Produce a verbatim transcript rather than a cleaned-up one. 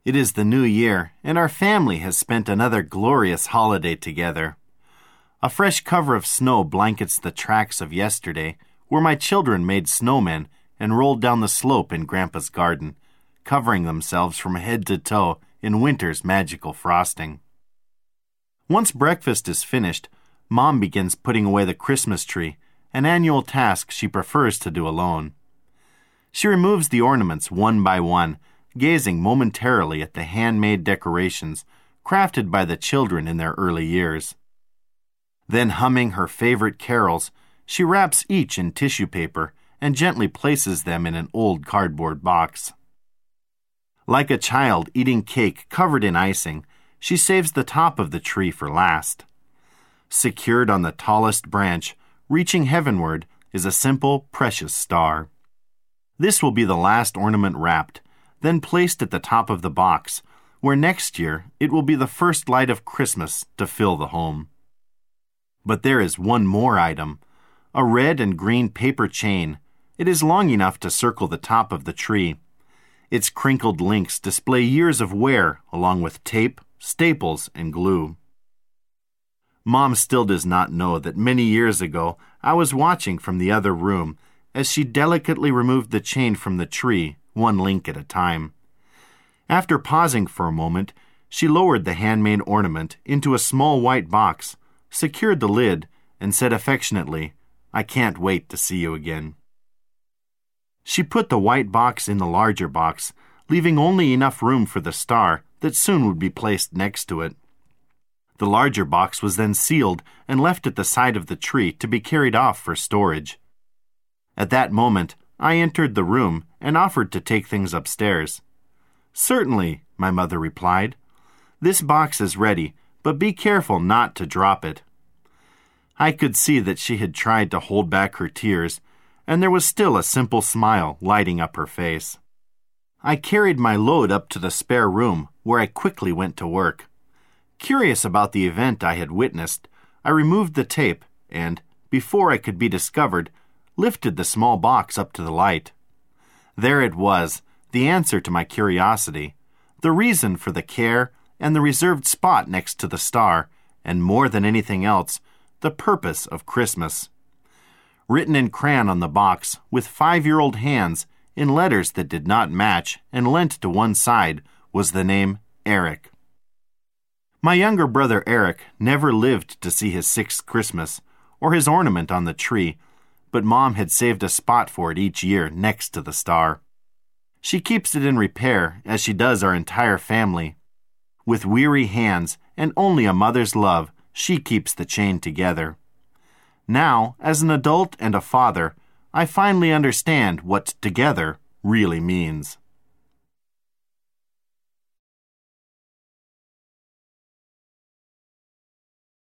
It is the new year, and our family has spent another glorious holiday together. A fresh cover of snow blankets the tracks of yesterday, where my children made snowmen and rolled down the slope in Grandpa's garden, covering themselves from head to toe in winter's magical frosting. Once breakfast is finished, Mom begins putting away the Christmas tree, an annual task she prefers to do alone. She removes the ornaments one by one, gazing momentarily at the handmade decorations crafted by the children in their early years. Then, humming her favorite carols, she wraps each in tissue paper and gently places them in an old cardboard box. Like a child eating cake covered in icing, she saves the top of the tree for last. Secured on the tallest branch, reaching heavenward, is a simple, precious star. This will be the last ornament wrapped, then placed at the top of the box, where next year it will be the first light of Christmas to fill the home. But there is one more item, a red and green paper chain. It is long enough to circle the top of the tree. Its crinkled links display years of wear, along with tape, staples, and glue. Mom still does not know that many years ago I was watching from the other room as she delicately removed the chain from the tree, one link at a time. After pausing for a moment, she lowered the handmade ornament into a small white box, secured the lid, and said affectionately, "I can't wait to see you again." She put the white box in the larger box, leaving only enough room for the star that soon would be placed next to it. The larger box was then sealed and left at the side of the tree to be carried off for storage. At that moment, I entered the room and offered to take things upstairs. "Certainly," my mother replied. "This box is ready, but be careful not to drop it." I could see that she had tried to hold back her tears, and there was still a simple smile lighting up her face. I carried my load up to the spare room, where I quickly went to work. Curious about the event I had witnessed, I removed the tape and, before I could be discovered, lifted the small box up to the light. There it was, the answer to my curiosity, the reason for the care and the reserved spot next to the star, and more than anything else, the purpose of Christmas. Written in crayon on the box, with five-year-old hands, in letters that did not match and leant to one side, was the name Eric. My younger brother Eric never lived to see his sixth Christmas, or his ornament on the tree, but Mom had saved a spot for it each year next to the star. She keeps it in repair, as she does our entire family. With weary hands and only a mother's love, she keeps the chain together. Now, as an adult and a father, I finally understand what together really means.